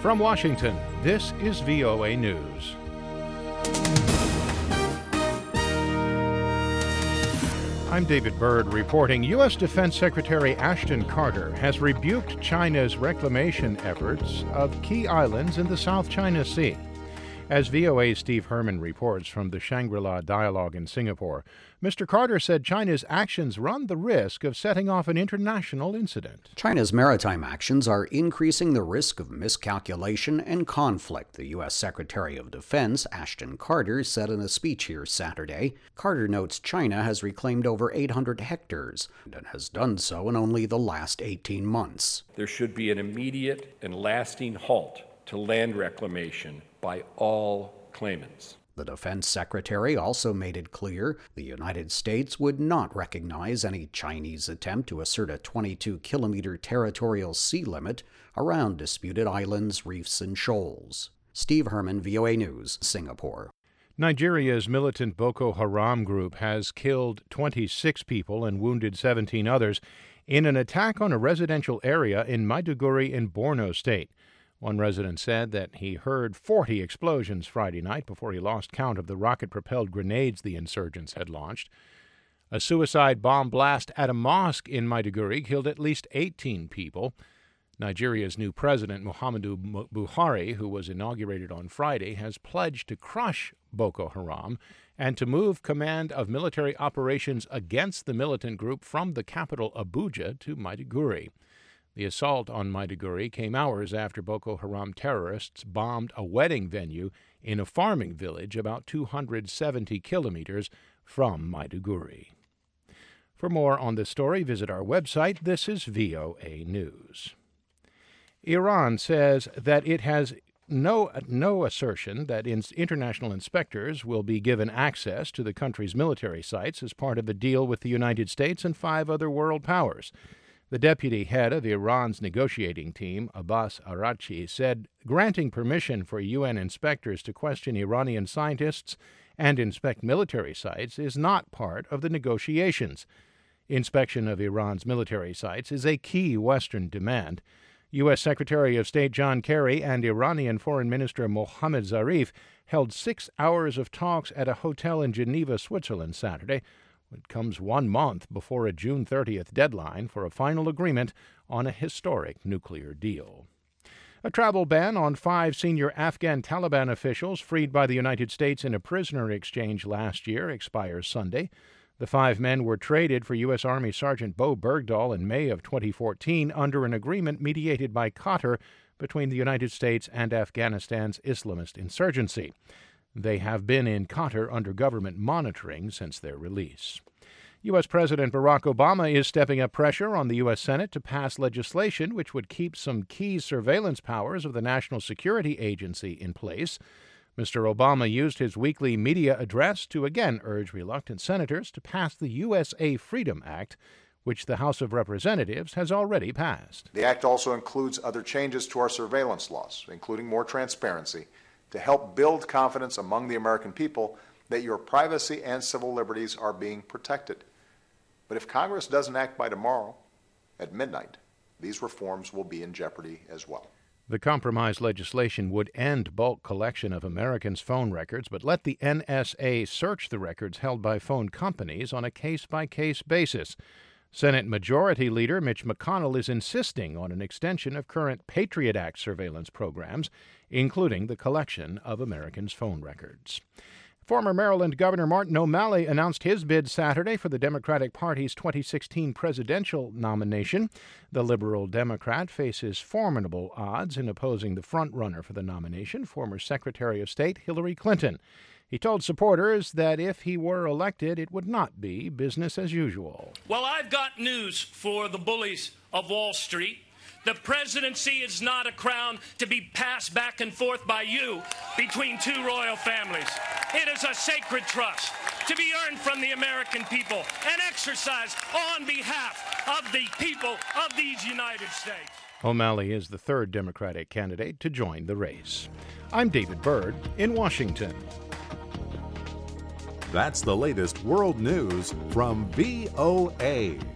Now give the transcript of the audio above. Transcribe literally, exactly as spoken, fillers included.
From Washington, this is V O A News. I'm David Byrd reporting. U S. Defense Secretary Ashton Carter has rebuked China's reclamation efforts of key islands in the South China Sea. As V O A's Steve Herman reports from the Shangri-La Dialogue in Singapore, Mister Carter said China's actions run the risk of setting off an international incident. China's maritime actions are increasing the risk of miscalculation and conflict, the U S. Secretary of Defense, Ashton Carter, said in a speech here Saturday. Carter notes China has reclaimed over eight hundred hectares and has done so in only the last eighteen months. There should be an immediate and lasting halt to land reclamation by all claimants. The defense secretary also made it clear the United States would not recognize any Chinese attempt to assert a twenty-two kilometer territorial sea limit around disputed islands, reefs, and shoals. Steve Herman, V O A News, Singapore. Nigeria's militant Boko Haram group has killed twenty-six people and wounded seventeen others in an attack on a residential area in Maiduguri in Borno State. One resident said that he heard forty explosions Friday night before he lost count of the rocket-propelled grenades the insurgents had launched. A suicide bomb blast at a mosque in Maiduguri killed at least eighteen people. Nigeria's new president, Muhammadu Buhari, who was inaugurated on Friday, has pledged to crush Boko Haram and to move command of military operations against the militant group from the capital Abuja to Maiduguri. The assault on Maiduguri came hours after Boko Haram terrorists bombed a wedding venue in a farming village about two hundred seventy kilometers from Maiduguri. For more on this story, visit our website. This is V O A News. Iran says that it has no, no assertion that ins- international inspectors will be given access to the country's military sites as part of a deal with the United States and five other world powers. The deputy head of Iran's negotiating team, Abbas Araghchi, said granting permission for U N inspectors to question Iranian scientists and inspect military sites is not part of the negotiations. Inspection of Iran's military sites is a key Western demand. U S. Secretary of State John Kerry and Iranian Foreign Minister Mohammad Zarif held six hours of talks at a hotel in Geneva, Switzerland, Saturday. It comes one month before a June thirtieth deadline for a final agreement on a historic nuclear deal. A travel ban on five senior Afghan Taliban officials freed by the United States in a prisoner exchange last year expires Sunday. The five men were traded for U S. Army Sergeant Bo Bergdahl in May of twenty fourteen under an agreement mediated by Qatar between the United States and Afghanistan's Islamist insurgency. They have been in Qatar under government monitoring since their release. U S. President Barack Obama is stepping up pressure on the U S. Senate to pass legislation which would keep some key surveillance powers of the National Security Agency in place. Mister Obama used his weekly media address to again urge reluctant senators to pass the U S A Freedom Act, which the House of Representatives has already passed. The act also includes other changes to our surveillance laws, including more transparency, to help build confidence among the American people that your privacy and civil liberties are being protected. But if Congress doesn't act by tomorrow at midnight, these reforms will be in jeopardy as well. The compromise legislation would end bulk collection of Americans' phone records, but let the N S A search the records held by phone companies on a case-by-case basis. Senate Majority Leader Mitch McConnell is insisting on an extension of current Patriot Act surveillance programs, including the collection of Americans' phone records. Former Maryland Governor Martin O'Malley announced his bid Saturday for the Democratic Party's twenty sixteen presidential nomination. The liberal Democrat faces formidable odds in opposing the frontrunner for the nomination, former Secretary of State Hillary Clinton. He told supporters that if he were elected, it would not be business as usual. Well, I've got news for the bullies of Wall Street. The presidency is not a crown to be passed back and forth by you between two royal families. It is a sacred trust to be earned from the American people and exercised on behalf of the people of these United States. O'Malley is the third Democratic candidate to join the race. I'm David Byrd in Washington. That's the latest world news from V O A.